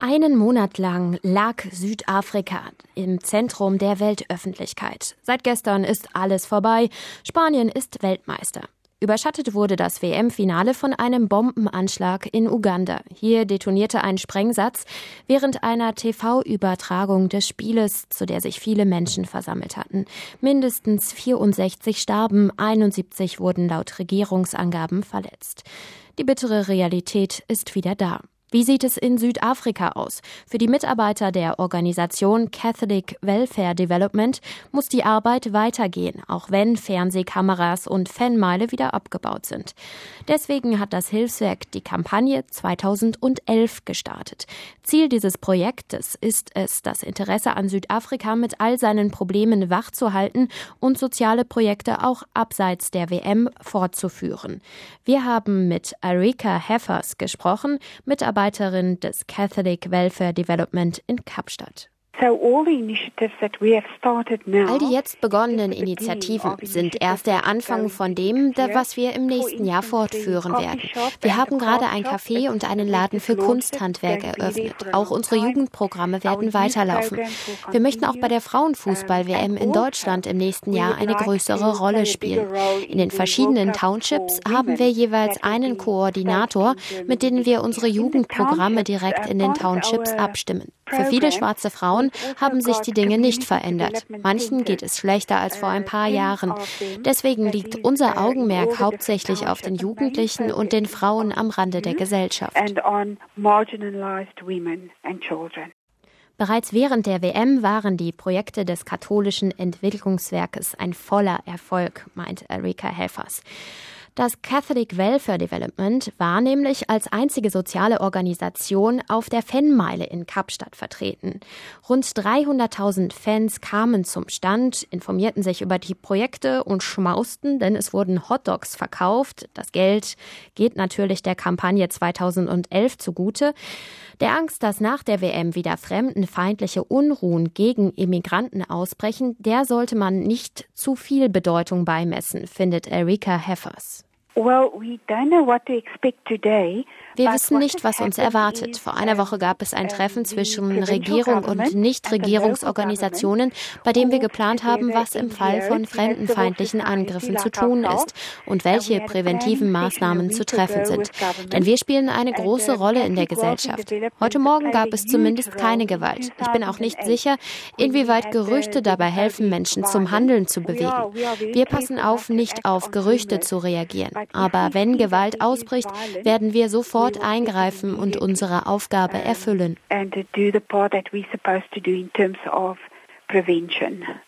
Einen Monat lang lag Südafrika im Zentrum der Weltöffentlichkeit. Seit gestern ist alles vorbei. Spanien ist Weltmeister. Überschattet wurde das WM-Finale von einem Bombenanschlag in Uganda. Hier detonierte ein Sprengsatz während einer TV-Übertragung des Spieles, zu der sich viele Menschen versammelt hatten. Mindestens 64 starben, 71 wurden laut Regierungsangaben verletzt. Die bittere Realität ist wieder da. Wie sieht es in Südafrika aus? Für die Mitarbeiter der Organisation Catholic Welfare Development muss die Arbeit weitergehen, auch wenn Fernsehkameras und Fanmeile wieder abgebaut sind. Deswegen hat das Hilfswerk die Kampagne 2011 gestartet. Ziel dieses Projektes ist es, das Interesse an Südafrika mit all seinen Problemen wachzuhalten und soziale Projekte auch abseits der WM fortzuführen. Wir haben mit Erica Heffers gesprochen, Mitarbeiterin des Catholic Welfare Development in Kapstadt. All die jetzt begonnenen Initiativen sind erst der Anfang von dem, was wir im nächsten Jahr fortführen werden. Wir haben gerade ein Café und einen Laden für Kunsthandwerk eröffnet. Auch unsere Jugendprogramme werden weiterlaufen. Wir möchten auch bei der Frauenfußball-WM in Deutschland im nächsten Jahr eine größere Rolle spielen. In den verschiedenen Townships haben wir jeweils einen Koordinator, mit dem wir unsere Jugendprogramme direkt in den Townships abstimmen. Für viele schwarze Frauen haben sich die Dinge nicht verändert. Manchen geht es schlechter als vor ein paar Jahren. Deswegen liegt unser Augenmerk hauptsächlich auf den Jugendlichen und den Frauen am Rande der Gesellschaft. Bereits während der WM waren die Projekte des katholischen Entwicklungswerkes ein voller Erfolg, meint Erica Heffers. Das Catholic Welfare Development war nämlich als einzige soziale Organisation auf der Fanmeile in Kapstadt vertreten. Rund 300.000 Fans kamen zum Stand, informierten sich über die Projekte und schmausten, denn es wurden Hotdogs verkauft. Das Geld geht natürlich der Kampagne 2011 zugute. Der Angst, dass nach der WM wieder fremdenfeindliche Unruhen gegen Immigranten ausbrechen, der sollte man nicht zu viel Bedeutung beimessen, findet Erica Heffers. Wir wissen nicht, was uns erwartet. Vor einer Woche gab es ein Treffen zwischen Regierung und Nichtregierungsorganisationen, bei dem wir geplant haben, was im Fall von fremdenfeindlichen Angriffen zu tun ist und welche präventiven Maßnahmen zu treffen sind. Denn wir spielen eine große Rolle in der Gesellschaft. Heute Morgen gab es zumindest keine Gewalt. Ich bin auch nicht sicher, inwieweit Gerüchte dabei helfen, Menschen zum Handeln zu bewegen. Wir passen auf, nicht auf Gerüchte zu reagieren. Aber wenn Gewalt ausbricht, werden wir sofort eingreifen und unsere Aufgabe erfüllen.